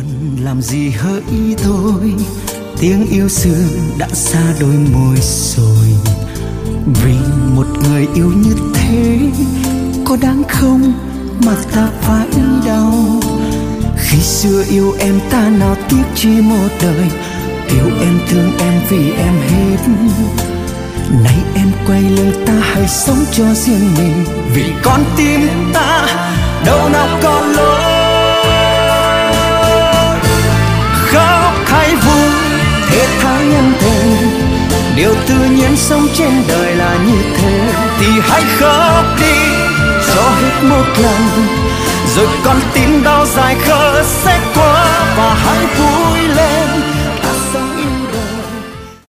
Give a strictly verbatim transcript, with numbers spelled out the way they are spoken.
làm gì hỡi thôi, tiếng yêu xưa đã xa đôi môi rồi. Vì một người yêu như thế có đáng không mà ta phải đau. Khi xưa yêu em ta nào tiếc chi một đời, yêu em thương em vì em hết. Nay em quay lưng ta hãy sống cho riêng mình, vì con tim ta đâu nào có lỗi. Khóc hay vui thế tha nhân tình, điều tự nhiên sống trên đời là như thế. Thì hãy khóc đi cho hết một lần, rồi con tim đau dài khờ sẽ qua. Và hãy vui lên